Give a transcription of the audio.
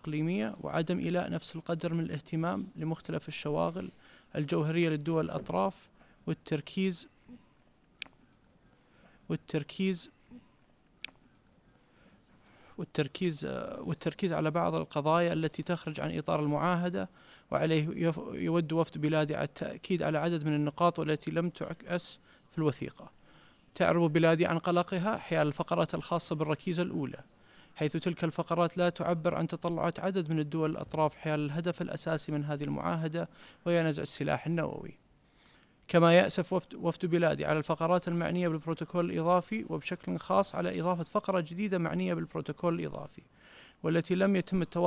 الإقليمية، وعدم إيلاء نفس القدر من الاهتمام لمختلف الشواغل الجوهرية للدول الأطراف، والتركيز والتركيز والتركيز والتركيز على بعض القضايا التي تخرج عن إطار المعاهدة. وعليه يود وفد بلادي على التأكيد على عدد من النقاط والتي لم تعكس في الوثيقة. تعرب بلادي عن قلقها حيال الفقرات الخاصة بالركيزة الأولى، حيث تلك الفقرات لا تعبر عن تطلعات عدد من الدول الأطراف حيال الهدف الأساسي من هذه المعاهدة، وهي نزع السلاح النووي. كما يأسف وفد بلادي على الفقرات المعنية بالبروتوكول الإضافي، وبشكل خاص على إضافة فقرة جديدة معنية بالبروتوكول الإضافي، والتي لم يتم التوافق